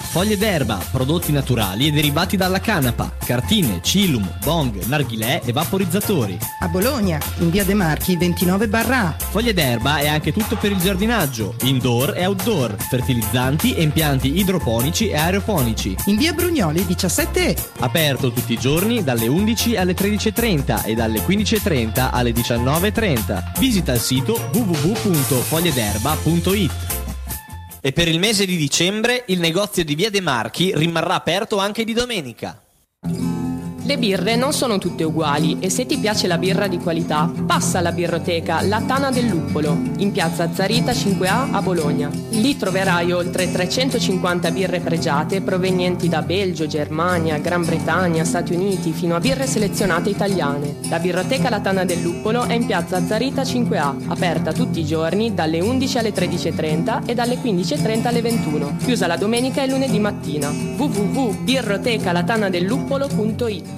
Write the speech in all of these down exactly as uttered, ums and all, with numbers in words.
foglie d'erba, prodotti naturali e derivati dalla canapa, cartine, cilum, bong, narghilè e vaporizzatori. A Bologna, in via De Marchi ventinove barra A. Foglie d'erba è anche tutto per il giardinaggio, indoor e outdoor, fertilizzanti e impianti idroponici e aeroponici. In via Brugnoli diciassette E. Aperto tutti i giorni dalle undici alle tredici e trenta e dalle quindici e trenta alle diciannove e trenta. Visita il sito w w w punto foglie d'erba punto it. E per il mese di dicembre il negozio di via De Marchi rimarrà aperto anche di domenica. Le birre non sono tutte uguali e se ti piace la birra di qualità, passa alla birroteca La Tana del Luppolo, in piazza Zarita cinque A a Bologna. Lì troverai oltre trecentocinquanta birre pregiate provenienti da Belgio, Germania, Gran Bretagna, Stati Uniti, fino a birre selezionate italiane. La birroteca La Tana del Luppolo è in piazza Zarita cinque A, aperta tutti i giorni dalle undici alle tredici e trenta e dalle quindici e trenta alle ventuno, chiusa la domenica e lunedì mattina. w w w punto birroteca latana del luppolo punto it.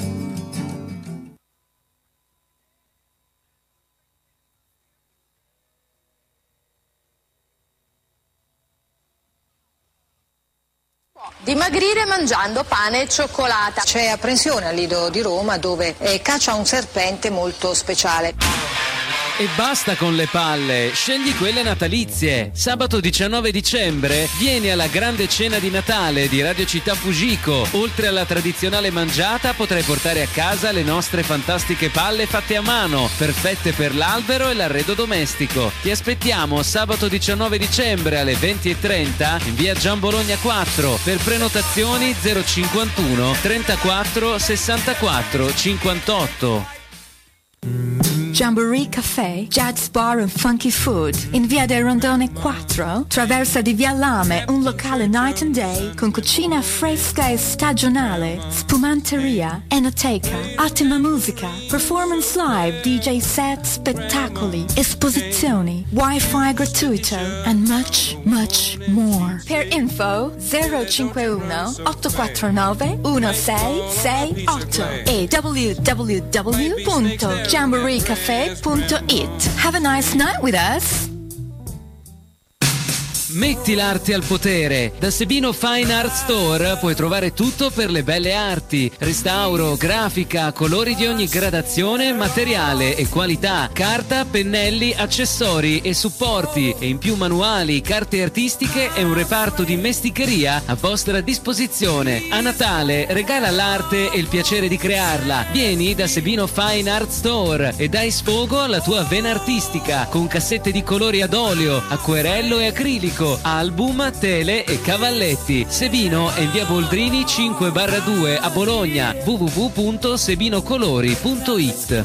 Dimagrire mangiando pane e cioccolata. C'è apprensione al Lido di Roma dove eh, caccia un serpente molto speciale. E basta con le palle, scegli quelle natalizie. Sabato diciannove dicembre vieni alla grande cena di Natale di Radio Città Fujiko. Oltre alla tradizionale mangiata potrai portare a casa le nostre fantastiche palle fatte a mano, perfette per l'albero e l'arredo domestico. Ti aspettiamo sabato diciannove dicembre alle venti e trenta in via Gian Bologna quattro. Per prenotazioni zero cinquantuno trentaquattro sessantaquattro cinquantotto. Jamboree Café, Jazz Bar and Funky Food in via del Rondone quattro, traversa di via Lame, un locale night and day con cucina fresca e stagionale, spumanteria, enoteca, ottima musica, performance live, D J set, spettacoli, esposizioni, wifi gratuito and much, much more. Per info zero cinquantuno otto quattro nove uno sei sei otto e w w w punto jamboree café punto it. Have a nice night with us. Metti l'arte al potere. Da Sebino Fine Art Store puoi trovare tutto per le belle arti: restauro, grafica, colori di ogni gradazione, materiale e qualità, carta, pennelli, accessori e supporti, e in più manuali, carte artistiche e un reparto di mesticheria a vostra disposizione. A Natale regala l'arte e il piacere di crearla. Vieni da Sebino Fine Art Store e dai sfogo alla tua vena artistica con cassette di colori ad olio, acquerello e acrilico, album, tele e cavalletti. Sebino è in via Boldrini cinque barra due a Bologna. w w w punto sebinocolori punto it.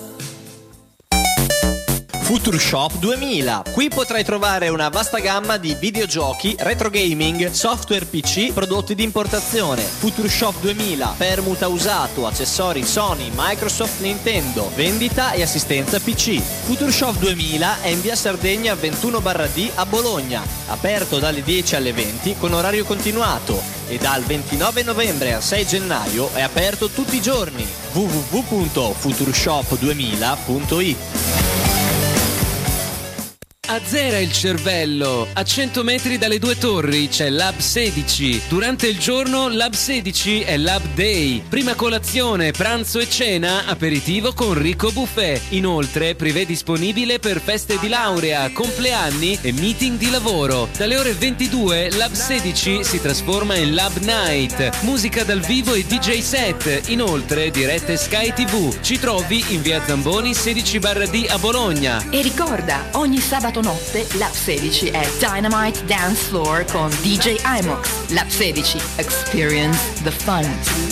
Future Shop duemila. Qui potrai trovare una vasta gamma di videogiochi, retro gaming, software P C, prodotti di importazione. Future Shop duemila, permuta usato, accessori Sony, Microsoft, Nintendo, vendita e assistenza P C. Future Shop duemila è in via Sardegna ventuno barra D a Bologna, aperto dalle dieci alle venti con orario continuato e dal ventinove novembre al sei gennaio è aperto tutti i giorni. w w w punto futureshop duemila punto it. Azzera il cervello. A cento metri dalle due torri c'è Lab sedici. Durante il giorno Lab sedici è Lab Day. Prima colazione, pranzo e cena, aperitivo con ricco buffet. Inoltre privé disponibile per feste di laurea, compleanni e meeting di lavoro. Dalle ore ventidue Lab sedici si trasforma in Lab Night. Musica dal vivo e D J set. Inoltre dirette Sky tivù. Ci trovi in via Zamboni sedici barra D a Bologna. E ricorda, ogni sabato notte Lab sedici è Dynamite Dance Floor con D J Imox. Lab sedici, experience the fun.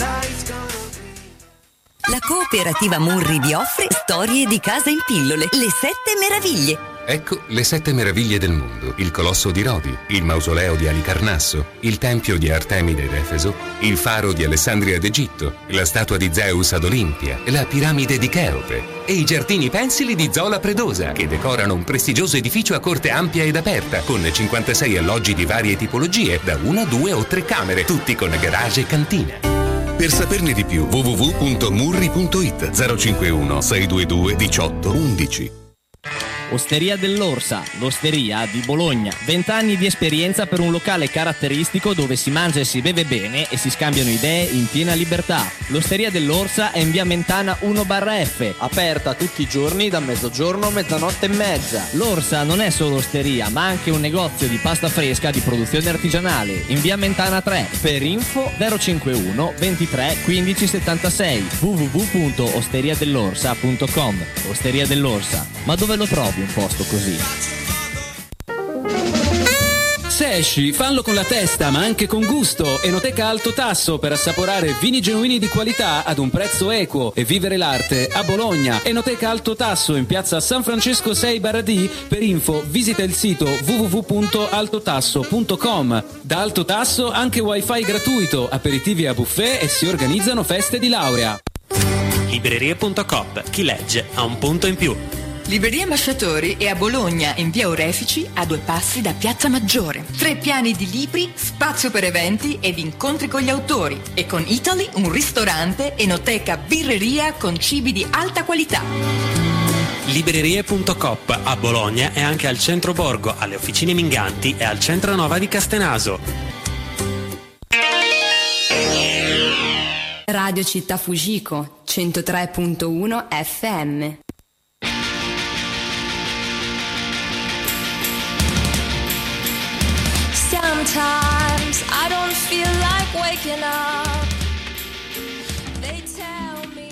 La cooperativa Murri vi offre Storie di casa in pillole, le sette meraviglie. Ecco le sette meraviglie del mondo: il colosso di Rodi, il mausoleo di Alicarnasso, il tempio di Artemide ed Efeso, il faro di Alessandria d'Egitto, la statua di Zeus ad Olimpia, la piramide di Cheope e i giardini pensili di Zola Predosa, che decorano un prestigioso edificio a corte ampia ed aperta con cinquantasei alloggi di varie tipologie, da una, due o tre camere, tutti con garage e cantina. Per saperne di più w w w punto murri punto it. Zero cinquantuno sei due due diciotto undici. Osteria dell'Orsa, l'osteria di Bologna. vent'anni di esperienza per un locale caratteristico dove si mangia e si beve bene e si scambiano idee in piena libertà. L'Osteria dell'Orsa è in via Mentana uno barra F, Aperta tutti i giorni da mezzogiorno a mezzanotte e mezza. L'Orsa non è solo osteria, ma anche un negozio di pasta fresca di produzione artigianale in via Mentana tre. Per info zero cinquantuno ventitré quindici settantasei w w w punto osteria dell'orsa punto com. Osteria dell'Orsa, ma dove lo trovi un posto così? Se esci, fallo con la testa, ma anche con gusto. Enoteca Alto Tasso per assaporare vini genuini di qualità ad un prezzo equo e vivere l'arte a Bologna. Enoteca Alto Tasso in piazza San Francesco sei barra D. Per info visita il sito w w w punto altotasso punto com. Da Alto Tasso anche wifi gratuito, aperitivi a buffet e si organizzano feste di laurea. Librerie punto coop, chi legge ha un punto in più. Libreria Ambasciatori è a Bologna, in via Orefici, a due passi da Piazza Maggiore. Tre piani di libri, spazio per eventi ed incontri con gli autori. E con Italy un ristorante, enoteca, birreria con cibi di alta qualità. Librerie punto coop a Bologna e anche al centro Borgo, alle officine Minganti e al centro Nova di Castenaso. Radio Città Fujiko centotré virgola uno F M. Sometimes I don't feel like waking up. They tell me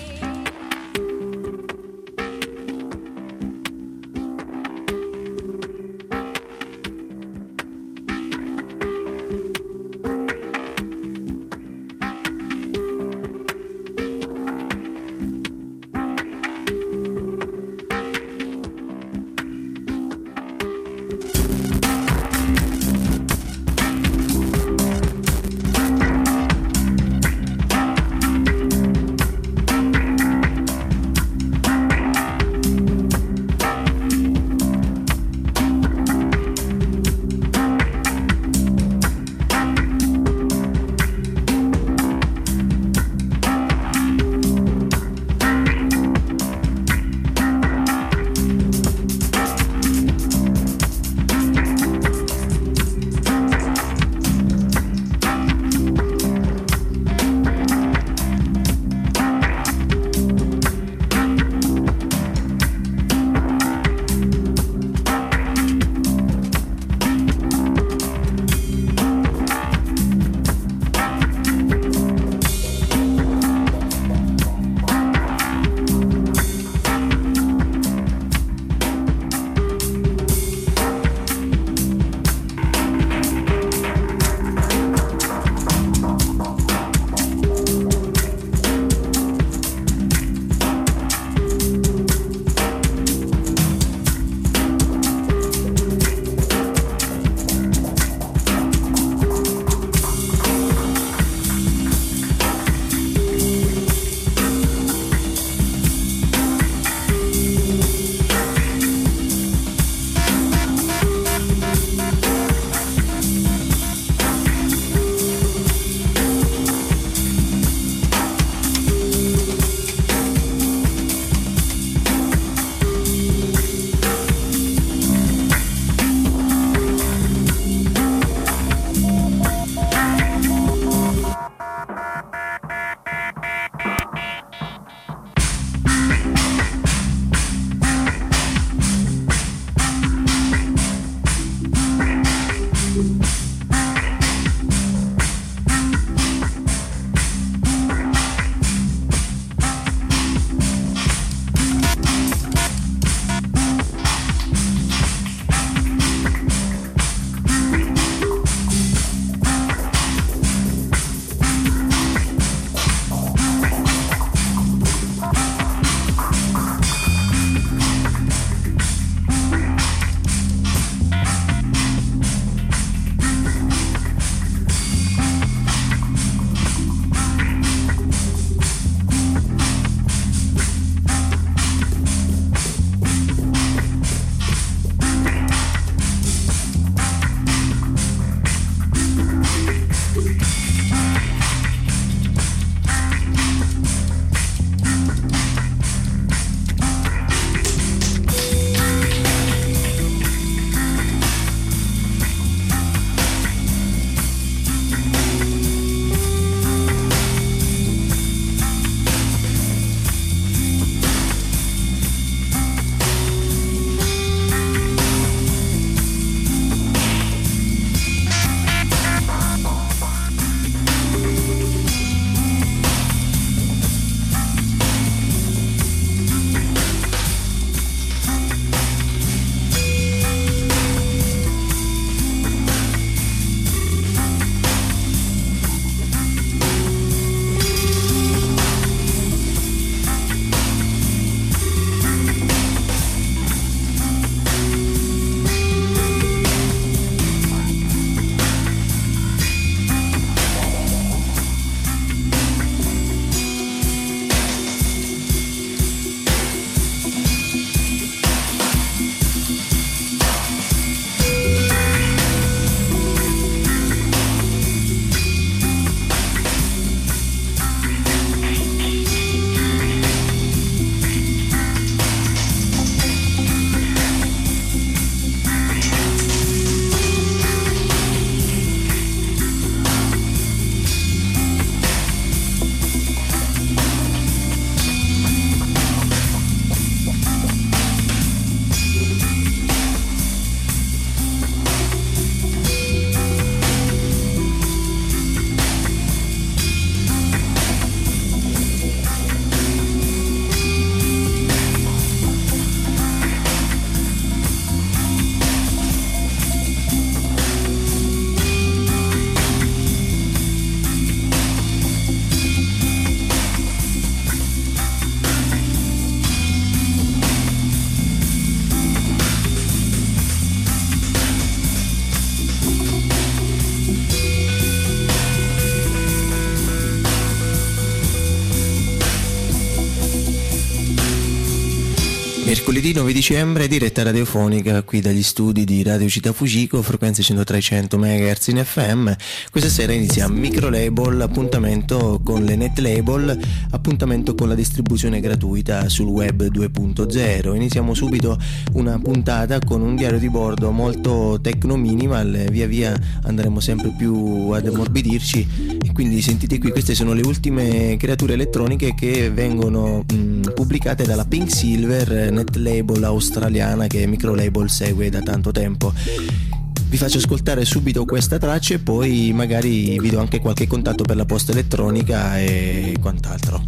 Mercoledì nove dicembre, diretta radiofonica qui dagli studi di Radio Città Fucico, frequenze centotré cento megahertz in F M. Questa sera inizia Micro Label, appuntamento con le net label, appuntamento con la distribuzione gratuita sul web due punto zero. Iniziamo subito una puntata con un diario di bordo molto techno minimal, via via andremo sempre più ad ammorbidirci e quindi sentite qui, queste sono le ultime creature elettroniche che vengono mh, pubblicate dalla Pink Silver, net label australiana che Micro Label segue da tanto tempo. Vi faccio ascoltare subito questa traccia e poi magari vi do anche qualche contatto per la posta elettronica e quant'altro.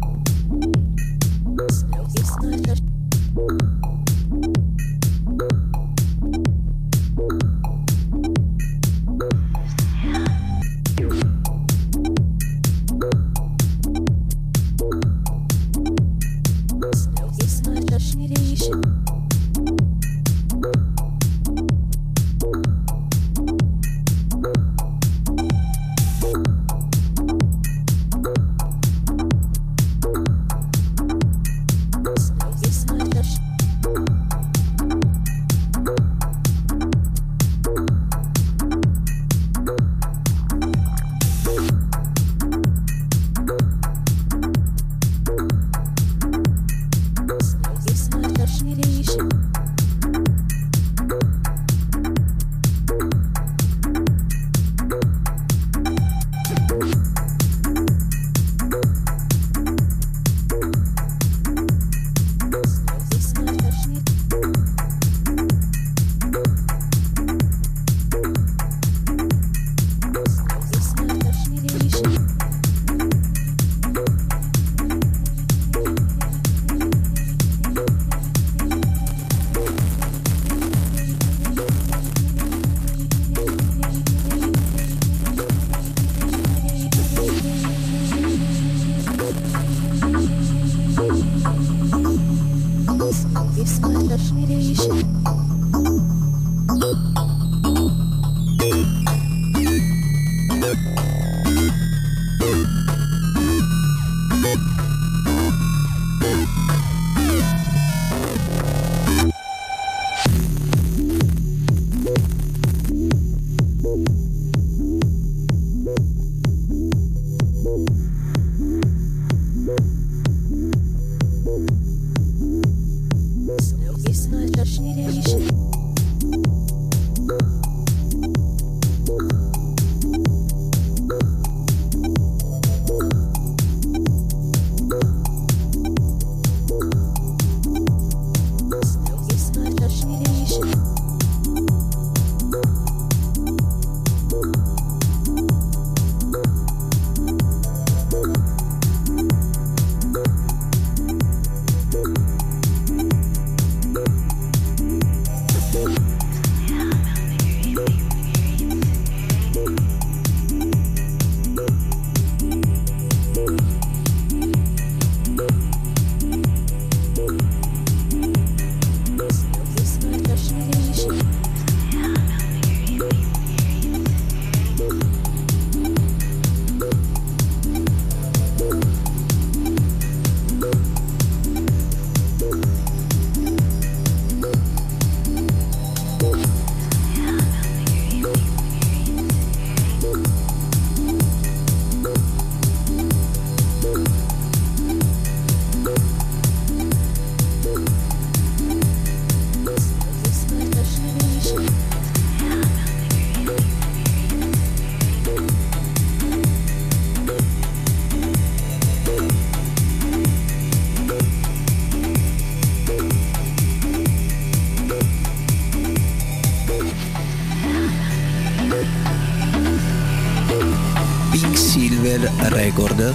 Record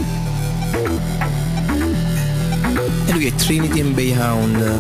e lui è Trinity and Bayhound.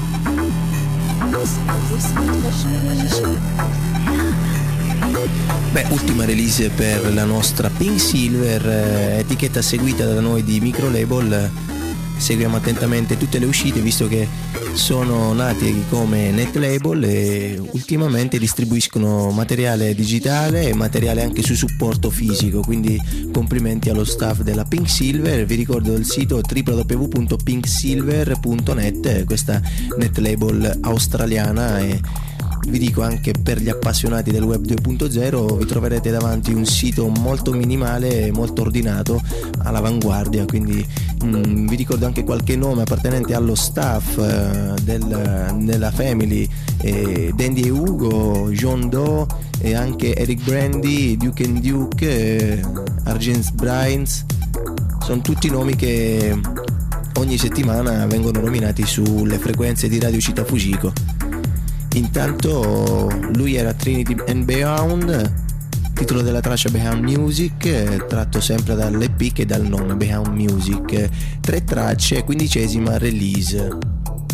Beh, ultima release per la nostra Pink Silver, eh, etichetta seguita da noi di Micro Label, seguiamo attentamente tutte le uscite, visto che sono nati come netlabel e ultimamente distribuiscono materiale digitale e materiale anche su supporto fisico, quindi complimenti allo staff della Pink Silver. Vi ricordo il sito w w w punto pink silver punto net, questa netlabel australiana, e vi dico anche per gli appassionati del web due punto zero vi troverete davanti un sito molto minimale e molto ordinato, all'avanguardia, quindi mh, vi ricordo anche qualche nome appartenente allo staff uh, del, della family, eh, Dandy e Ugo, John Doe e anche Eric Brandy, Duke and Duke, eh, Argent Brains, sono tutti nomi che ogni settimana vengono nominati sulle frequenze di Radio Città Fujiko. Intanto lui era Trinity and Beyond, titolo della traccia Beyond Music, tratto sempre dall'E P che dal nome Beyond Music. Tre tracce, quindicesima release.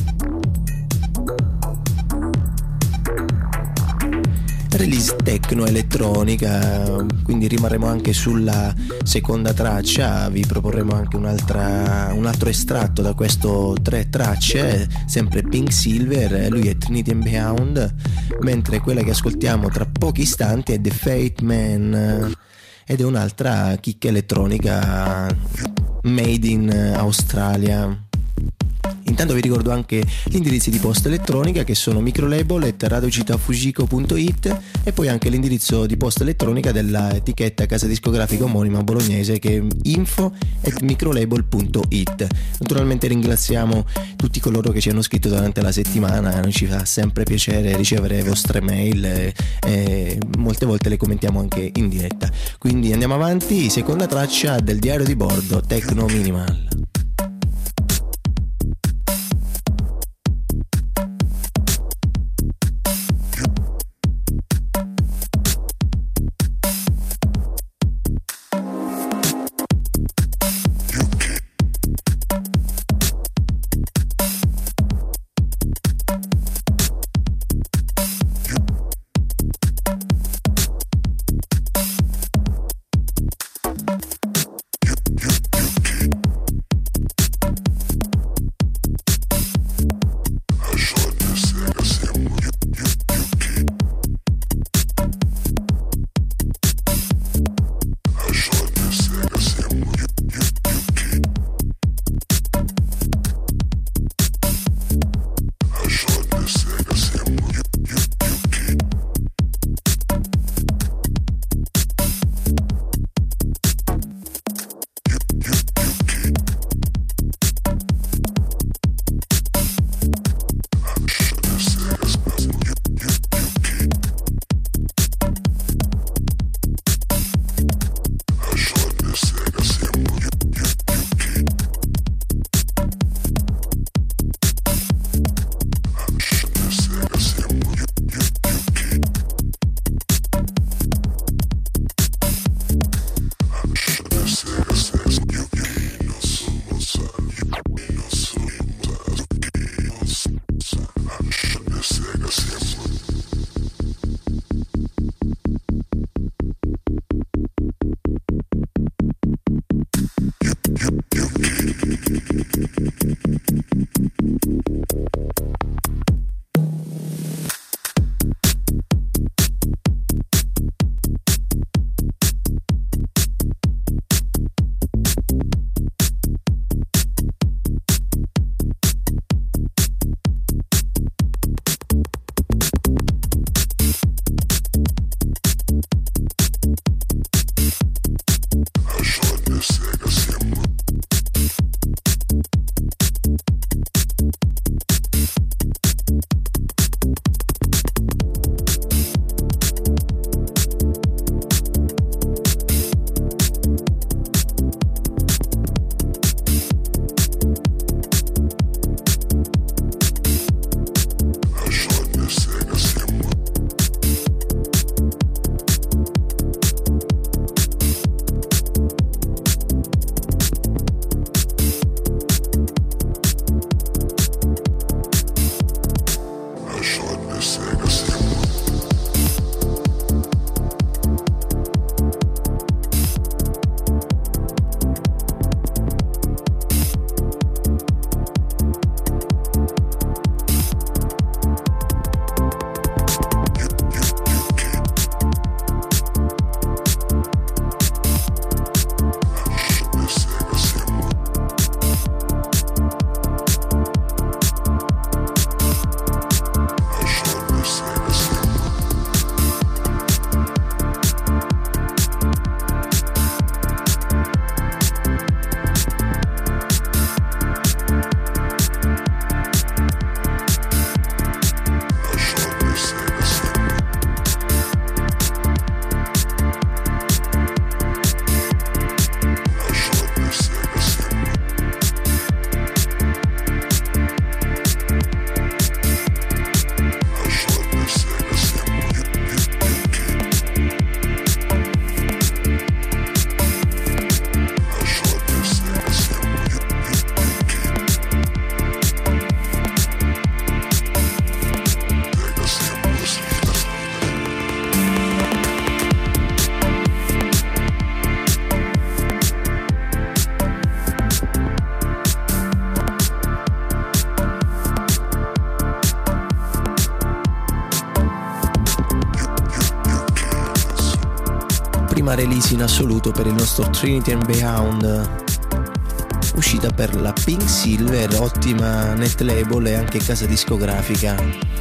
Release techno elettronica, quindi rimarremo anche sulla seconda traccia, vi proporremo anche un'altra, un altro estratto da questo tre tracce, sempre Pink Silver, lui è Trinity and Beyond, mentre quella che ascoltiamo tra pochi istanti è The Fate Man ed è un'altra chicca elettronica made in Australia. Intanto vi ricordo anche gli indirizzi di posta elettronica, che sono microlabel at radiocitafujiko punto it, e poi anche l'indirizzo di posta elettronica della etichetta casa discografica omonima bolognese, che è info at microlabel punto it. Naturalmente ringraziamo tutti coloro che ci hanno scritto durante la settimana, noi ci fa sempre piacere ricevere le vostre mail e, e molte volte le commentiamo anche in diretta. Quindi andiamo avanti, seconda traccia del diario di bordo, Techno Minimal. prima release in assoluto per il nostro Trinity and Beyond, uscita per la Pink Silver, ottima net label e anche casa discografica.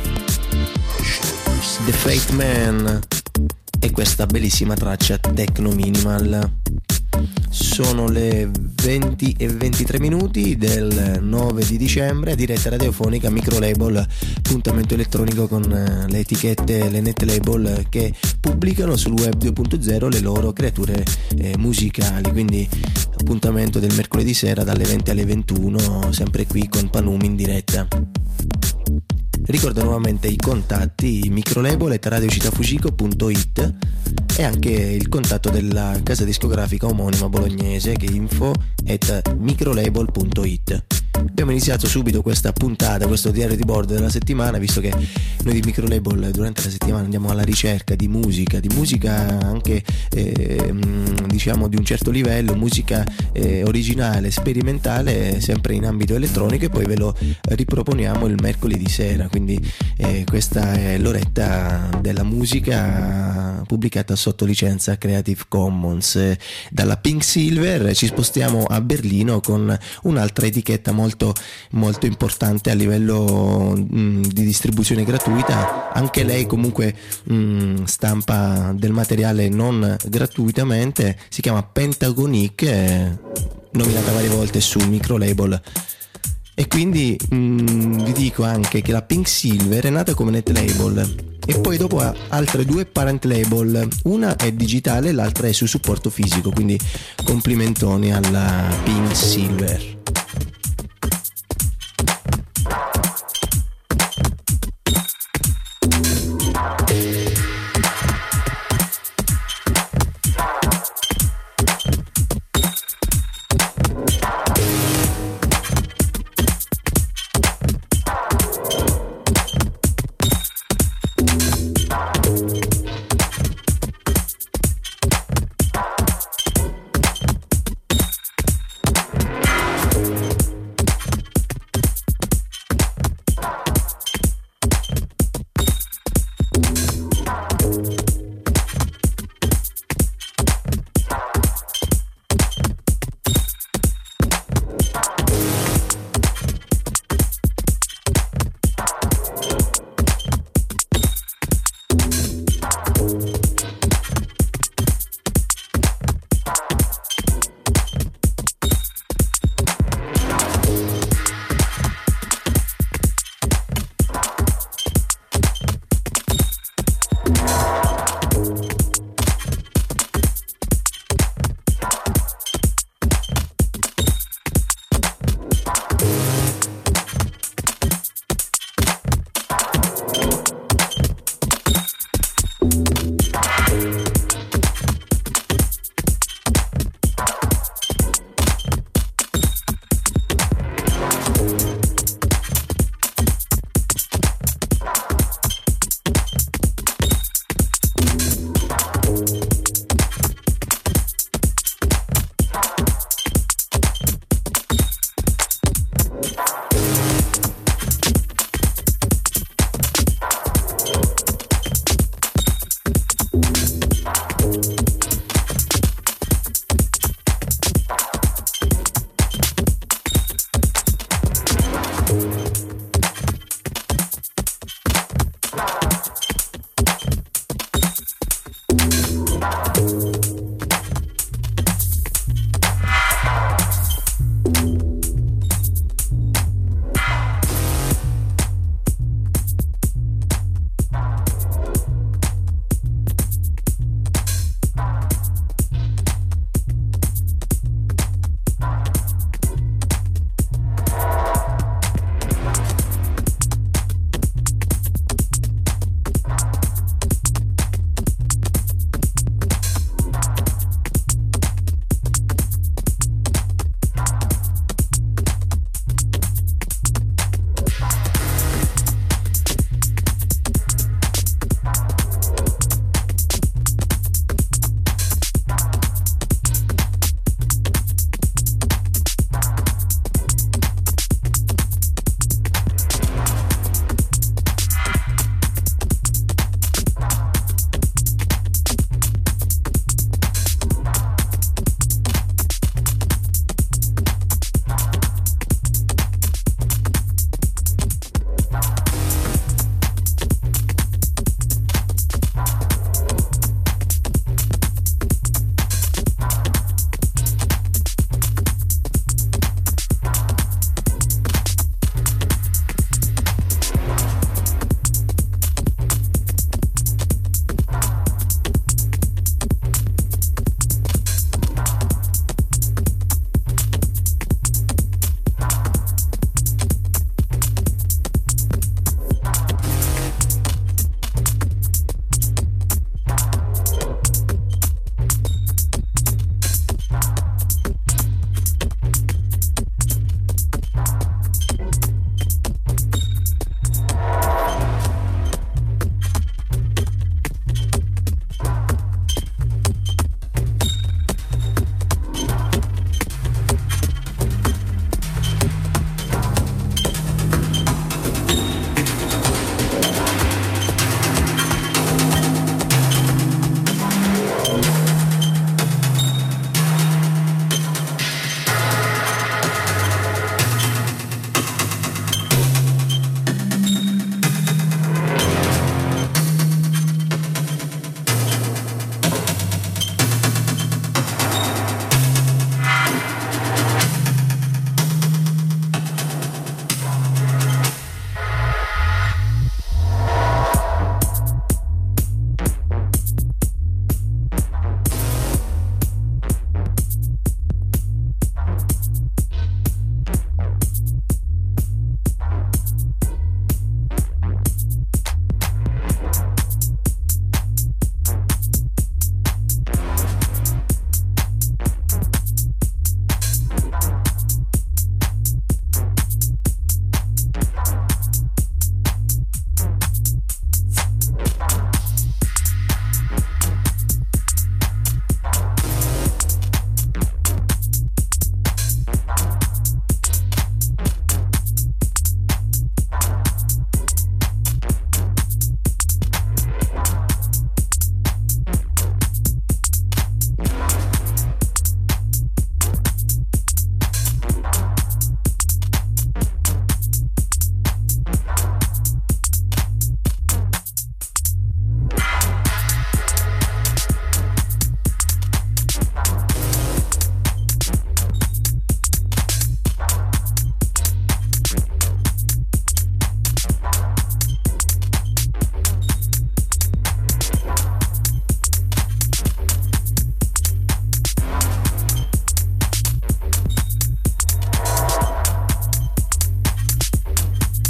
The Fate Man e questa bellissima traccia techno minimal. Sono le venti e ventitré minuti del nove di dicembre, diretta radiofonica Micro Label, appuntamento elettronico con le etichette, le net label che pubblicano sul web due punto zero le loro creature eh, musicali. Quindi appuntamento del mercoledì sera dalle venti alle ventuno, sempre qui con Panumi in diretta. Ricordo nuovamente i contatti: microlabel at radiocitafugico punto it e anche il contatto della casa discografica omonima bolognese, che è info at microlabel punto it. Abbiamo iniziato subito questa puntata, questo diario di bordo della settimana, visto che noi di Microlabel durante la settimana andiamo alla ricerca di musica, di musica anche eh, diciamo di un certo livello, musica eh, originale, sperimentale, sempre in ambito elettronico, e poi ve lo riproponiamo il mercoledì sera. Quindi eh, questa è l'oretta della musica pubblicata sotto licenza Creative Commons. Eh, dalla Pink Silver ci spostiamo a Berlino con un'altra etichetta molto molto importante a livello mh, di distribuzione gratuita. Anche lei comunque mh, stampa del materiale non gratuitamente, si chiama Pentagonic, eh, nominata varie volte su Microlabel. E quindi mh, vi dico anche che la Pink Silver è nata come net label e poi dopo ha altre due parent label, una è digitale e l'altra è su supporto fisico, quindi complimentoni alla Pink Silver.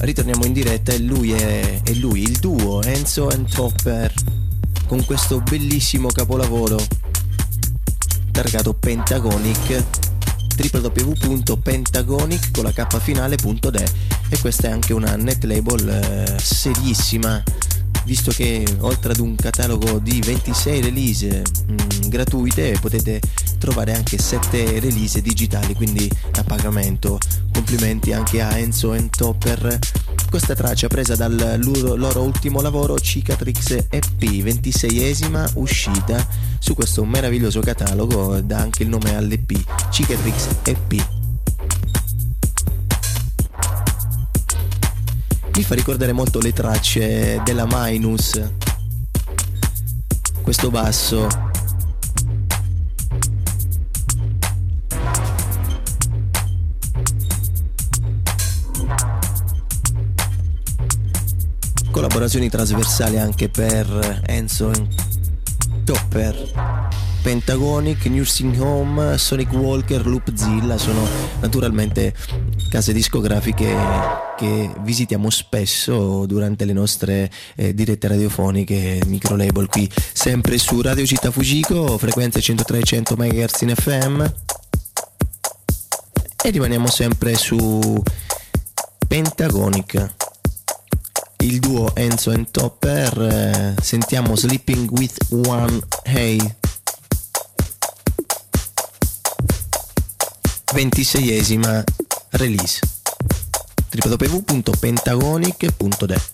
ritorniamo in diretta e lui è, è lui, il duo Enzo and Topper, con questo bellissimo capolavoro targato Pentagonic, w w w punto pentagonic con la k finale punto de, e questa è anche una net label eh, serissima, visto che oltre ad un catalogo di ventisei release mh, gratuite potete trovare anche sette release digitali, quindi a pagamento. Complimenti anche a Enzo and Topper. Questa traccia presa dal loro, loro ultimo lavoro, Cicatrix E P, ventiseiesima uscita su questo meraviglioso catalogo, dà anche il nome all'E P, Cicatrix E P. Mi fa ricordare molto le tracce della Minus, questo basso. Collaborazioni trasversali anche per Enzo and Topper. Pentagonic, Nursing Home, Sonic Walker, Loopzilla sono naturalmente case discografiche che visitiamo spesso durante le nostre eh, dirette radiofoniche, micro label, qui sempre su Radio Città Fujiko, frequenze centotré e cento megahertz in F M, e rimaniamo sempre su Pentagonic, il duo Enzo and Topper. Eh, sentiamo Sleeping with One Hey, ventiseiesima release, w w w punto pentagonic punto de.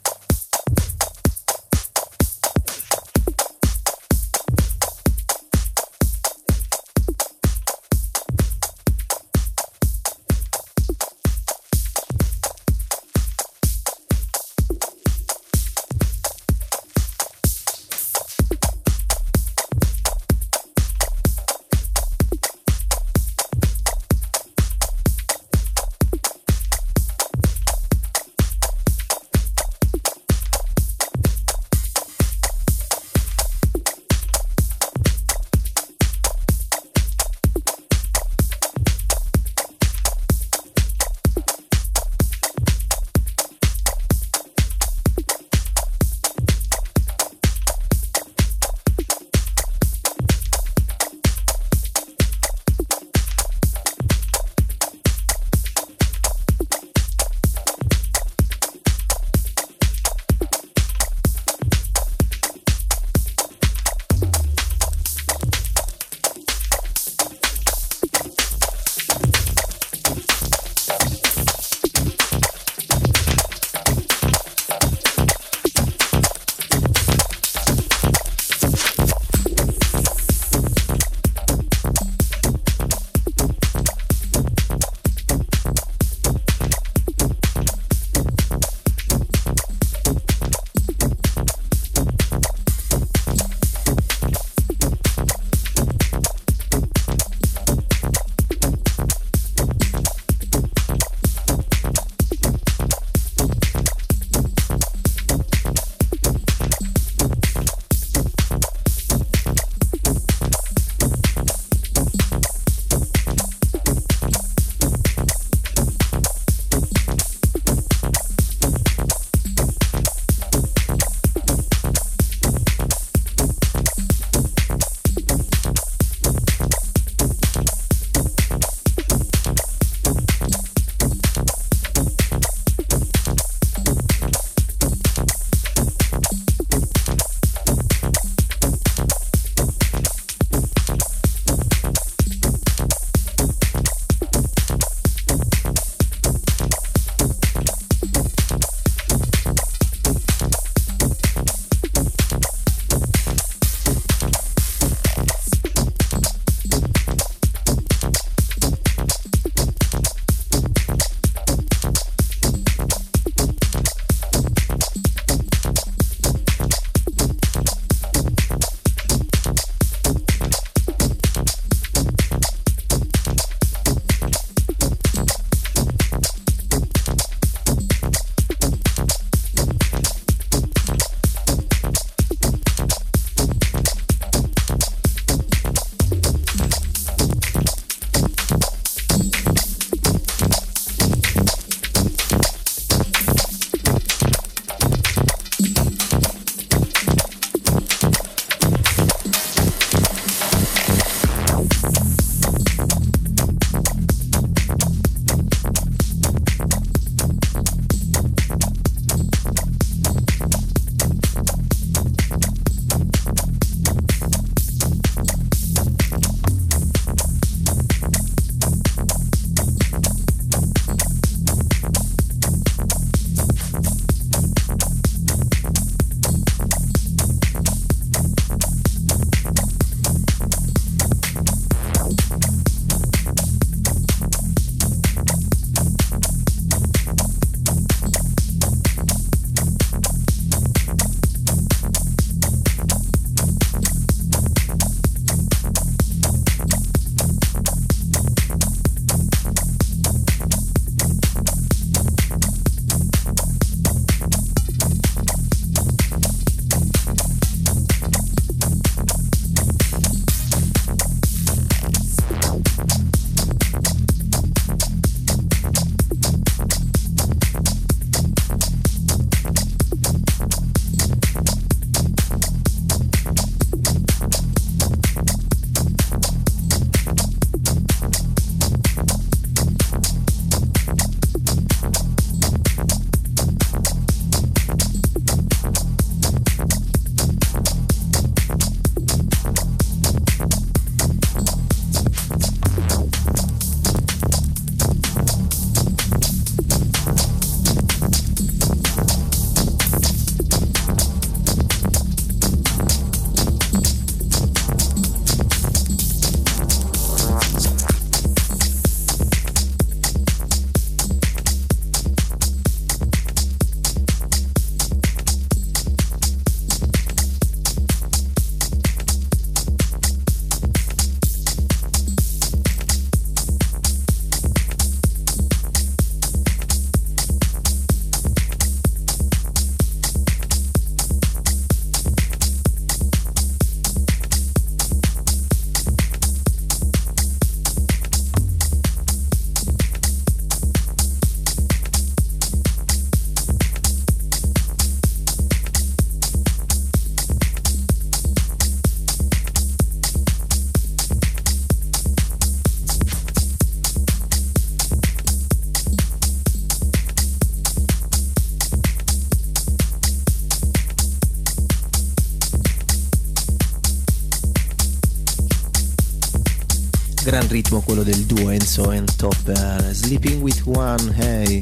gran ritmo quello del duo Enzo and Topper, Sleeping with One, hey.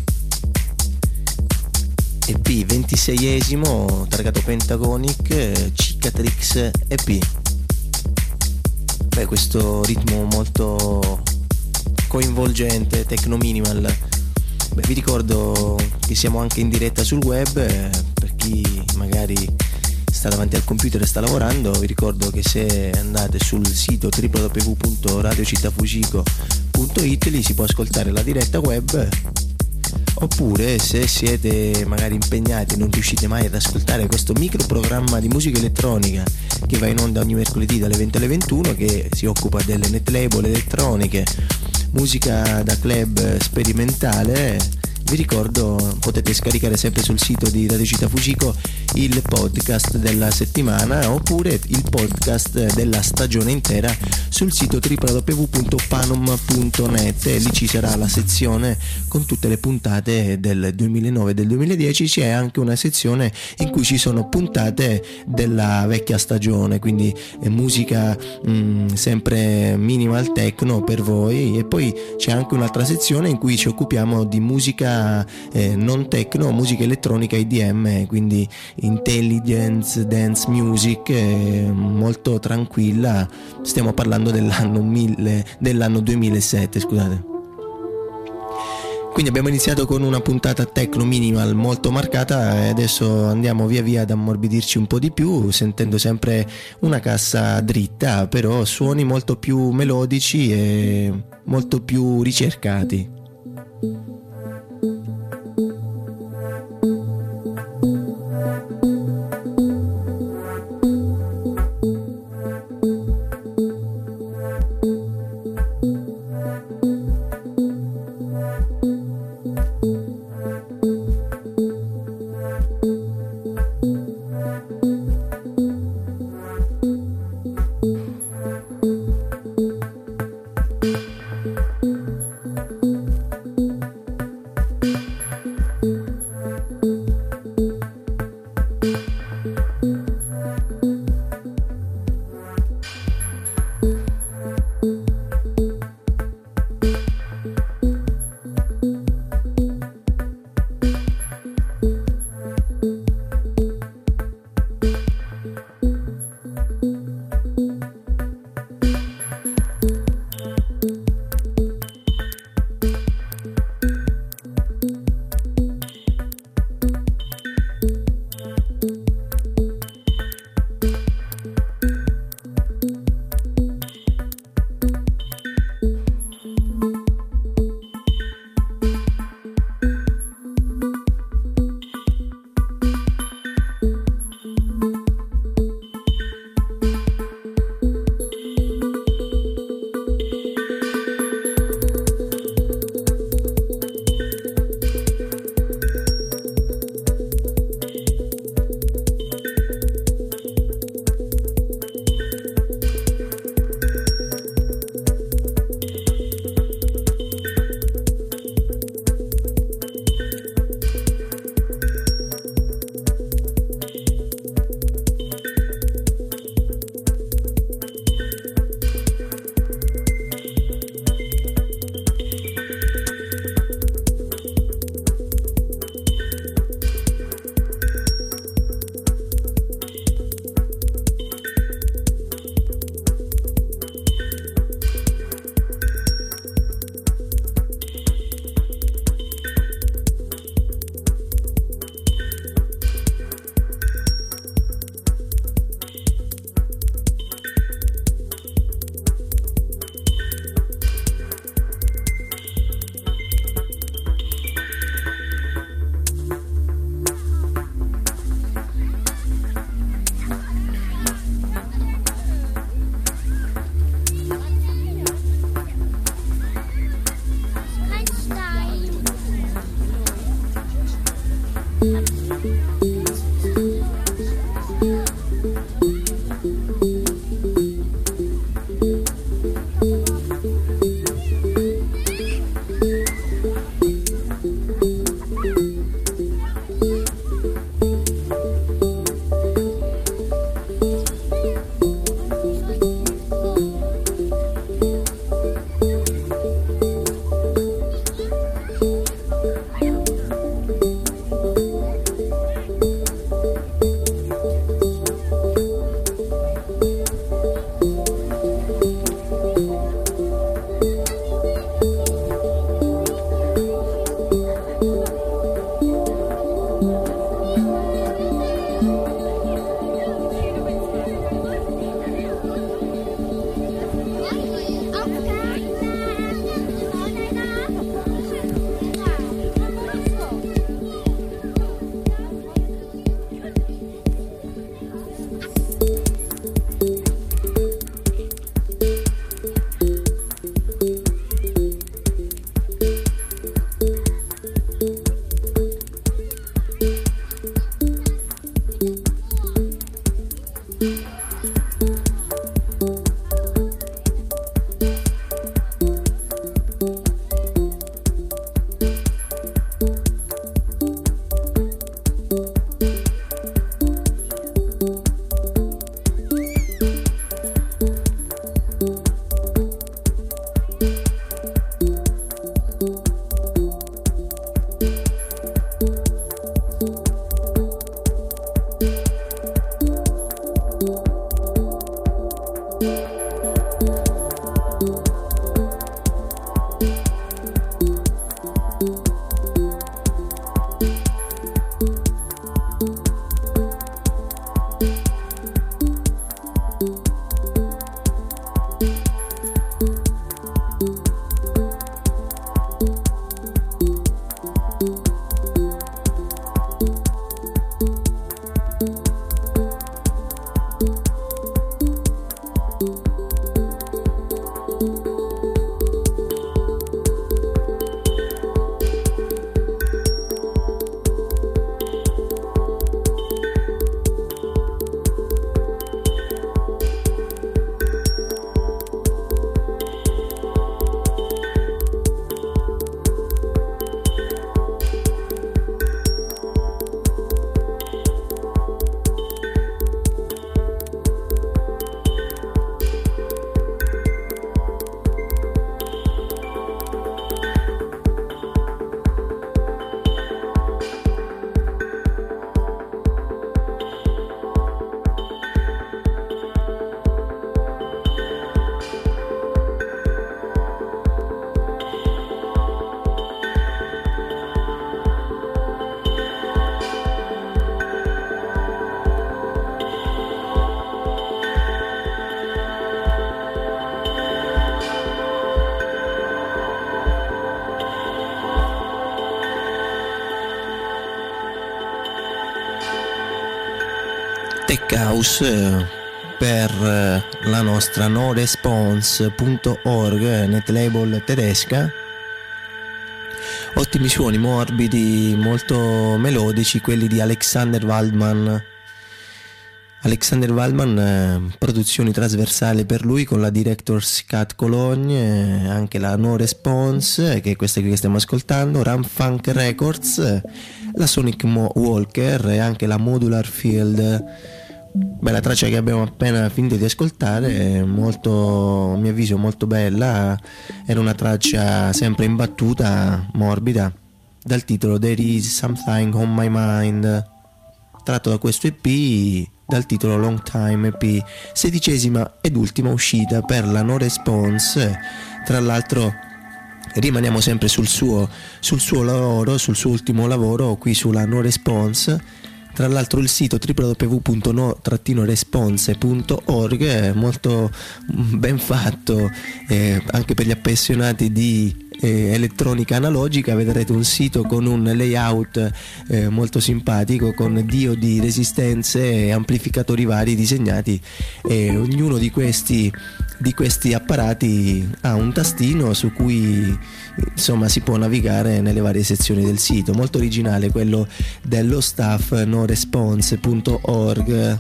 E P ventiseiesimo, targato Pentagonic, Cicatrix E P. Beh, questo ritmo molto coinvolgente, techno minimal. Beh, vi ricordo che siamo anche in diretta sul web, eh, per chi magari sta davanti al computer e sta lavorando. Vi ricordo che se andate sul sito w w w punto radio città fugico punto it lì si può ascoltare la diretta web, oppure se siete magari impegnati e non riuscite mai ad ascoltare questo microprogramma di musica elettronica che va in onda ogni mercoledì dalle venti alle ventuno, che si occupa delle net label elettroniche, musica da club sperimentale, vi ricordo potete scaricare sempre sul sito di Radio Città Fugico il podcast della settimana, oppure il podcast della stagione intera sul sito w w w punto panum punto net, e lì ci sarà la sezione con tutte le puntate del duemilanove e del duemiladieci. C'è anche una sezione in cui ci sono puntate della vecchia stagione, quindi è musica mh, sempre minimal techno per voi, e poi c'è anche un'altra sezione in cui ci occupiamo di musica eh, non techno, musica elettronica I D M, quindi intelligence dance music, eh, molto tranquilla. Stiamo parlando dell'anno mille, dell'anno duemilasette, scusate. Quindi abbiamo iniziato con una puntata techno minimal molto marcata, e adesso andiamo via via ad ammorbidirci un po' di più, sentendo sempre una cassa dritta, però suoni molto più melodici e molto più ricercati. Tech House eh, per eh, la nostra no response punto org, netlabel tedesca. Ottimi suoni morbidi, molto melodici, quelli di Alexander Waldman. Alexander Waldman, eh, produzioni trasversali per lui con la Director's Cut Cologne, eh, anche la No Response, eh, che è questa che stiamo ascoltando, Ram Funk Records, eh, la Sonic Mo- Walker e anche la Modular Field. Beh, la traccia che abbiamo appena finito di ascoltare è molto, a mio avviso, molto bella. Era una traccia sempre imbattuta, morbida, dal titolo There Is Something on My Mind, tratto da questo E P dal titolo Long Time E P, sedicesima ed ultima uscita per la No Response. Tra l'altro rimaniamo sempre sul suo, sul suo lavoro, sul suo ultimo lavoro qui sulla No Response. Tra l'altro il sito w w w punto no response punto org è molto ben fatto, eh, anche per gli appassionati di eh, elettronica analogica. Vedrete un sito con un layout eh, molto simpatico, con diodi, resistenze e amplificatori vari disegnati, e ognuno di questi di questi apparati ha un tastino su cui insomma si può navigare nelle varie sezioni del sito. Molto originale quello dello staff no response punto org.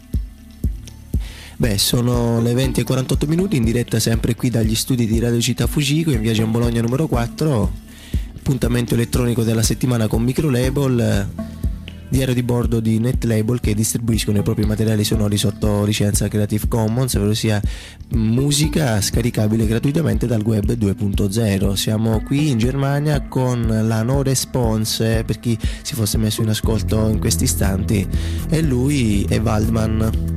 Beh, sono le venti e quarantotto minuti, in diretta sempre qui dagli studi di Radio Città Fujiko in via Gian Bologna numero quattro. Appuntamento elettronico della settimana con Microlabel, diario di bordo di Netlabel, che distribuiscono i propri materiali sonori sotto licenza Creative Commons, ovvero sia musica scaricabile gratuitamente dal web due punto zero. Siamo qui in Germania con la No Response, per chi si fosse messo in ascolto in questi istanti, e lui è Waldman.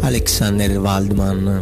Alexander Waldman.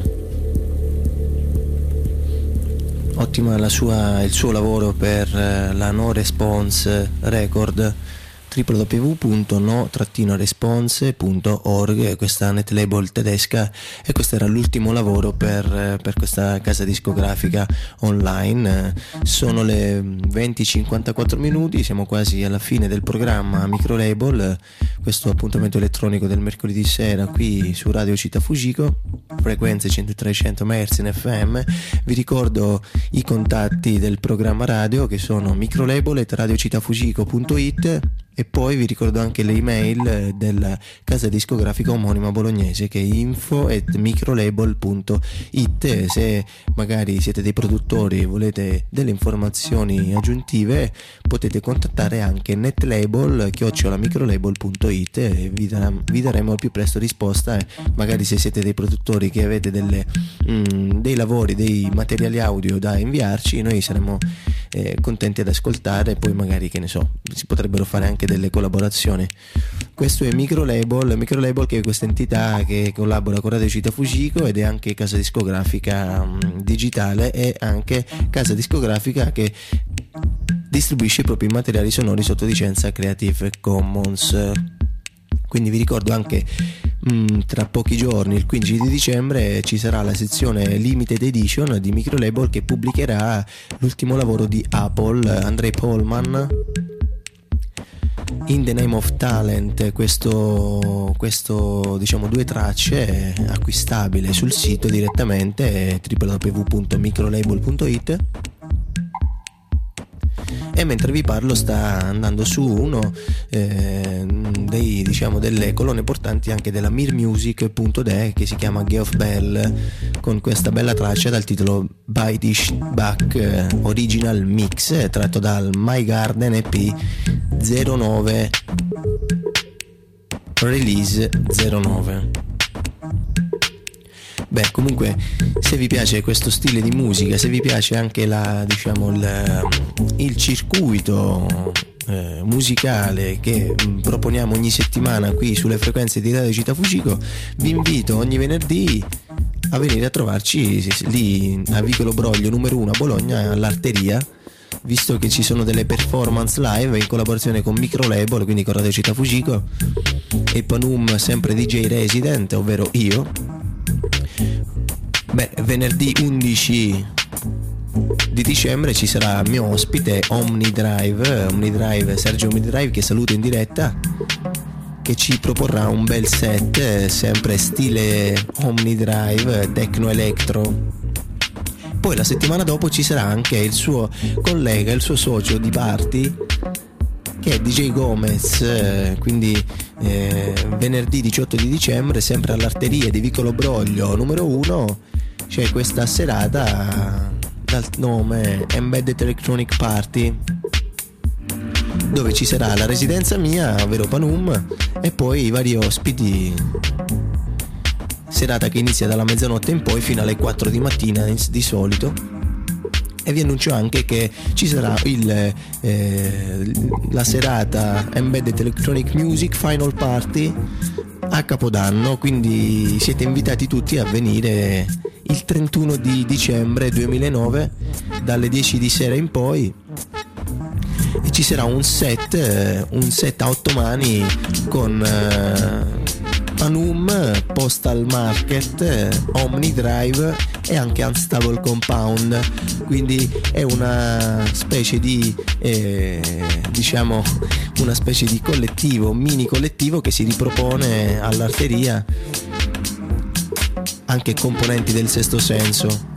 Ottima la sua, il suo lavoro per la No Response Record, w w w punto no response punto org, questa netlabel tedesca, e questo era l'ultimo lavoro per, per questa casa discografica online. Sono le venti e cinquantaquattro minuti, siamo quasi alla fine del programma Microlabel, questo appuntamento elettronico del mercoledì sera qui su Radio Città Fujiko, frequenze centotré cento megahertz in F M. Vi ricordo i contatti del programma radio, che sono microlabel at radiocitafujiko punto it, e poi vi ricordo anche le email della casa discografica omonima bolognese, che è info at microlabel punto it. Se magari siete dei produttori e volete delle informazioni aggiuntive, potete contattare anche netlabel chiocciola microlabel punto it e vi, dar- vi daremo al più presto risposta. E magari se siete dei produttori che avete delle, mm, dei lavori, dei materiali audio da inviarci, noi saremo eh, contenti ad ascoltare, e poi magari, che ne so, si potrebbero fare anche delle collaborazioni. Questo è Microlabel, Microlabel che è questa entità che collabora con Radio Città Fujiko ed è anche casa discografica um, digitale, e anche casa discografica che distribuisce i propri materiali sonori sotto licenza Creative Commons. Quindi vi ricordo anche mh, tra pochi giorni, il quindici di dicembre, ci sarà la sezione Limited Edition di Microlabel che pubblicherà l'ultimo lavoro di Apple, Andrei Polman, In the Name of Talent. Questo, questo diciamo due tracce, acquistabile sul sito direttamente w w w punto microlabel punto it. E mentre vi parlo sta andando su uno eh, dei, diciamo, delle colonne portanti anche della mirmusic punto de, che si chiama Geoff Bell, con questa bella traccia dal titolo By Dish Back eh, Original Mix, eh, tratto dal My Garden E P zero nove Release zero nove. Beh, comunque, se vi piace questo stile di musica, se vi piace anche la, diciamo, il, il circuito eh, musicale che proponiamo ogni settimana qui sulle frequenze di Radio Città Fujiko, vi invito ogni venerdì a venire a trovarci lì a Vicolo Broglio numero uno a Bologna, all'Arteria, visto che ci sono delle performance live in collaborazione con Microlabel, quindi con Radio Città Fujiko, e Panum, sempre D J resident, ovvero io. Beh, venerdì undici di dicembre ci sarà mio ospite Omnidrive, Omnidrive Sergio Omnidrive, che saluto in diretta, che ci proporrà un bel set, sempre stile Omnidrive, techno electro. Poi la settimana dopo ci sarà anche il suo collega, il suo socio di party, che è D J Gomez, quindi eh, venerdì diciotto di dicembre, sempre all'Arteria di Vicolo Broglio numero uno, c'è questa serata dal nome Embedded Electronic Party, dove ci sarà la residenza mia, ovvero Panum, e poi i vari ospiti. Serata che inizia dalla mezzanotte in poi fino alle quattro di mattina di solito. E vi annuncio anche che ci sarà il, eh, la serata Embedded Electronic Music Final Party a Capodanno, quindi siete invitati tutti a venire il trentuno di dicembre duemilanove dalle dieci di sera in poi, e ci sarà un set, eh, un set a otto mani con eh, Panum, Postal Market, eh, Omnidrive e anche Unstable Compound, quindi è una specie di eh, diciamo una specie di collettivo, mini collettivo che si ripropone all'Arteria, anche componenti del Sesto Senso.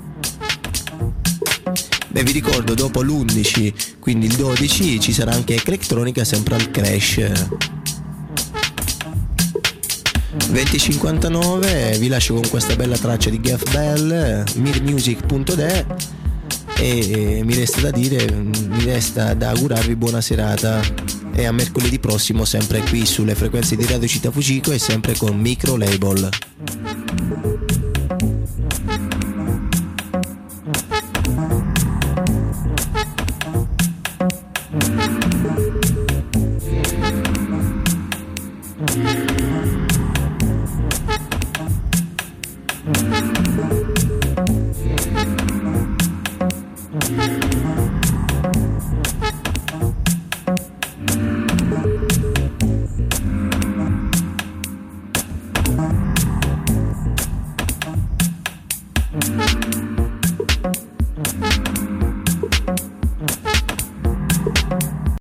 Beh, vi ricordo, dopo l'undici, quindi il dodici, ci sarà anche Electronica, sempre al Crash. venti cinquantanove, vi lascio con questa bella traccia di Geoff Bell, mirmusic punto de, e mi resta da dire, mi resta da augurarvi buona serata, e a mercoledì prossimo sempre qui sulle frequenze di Radio Città Fujiko e sempre con Microlabel.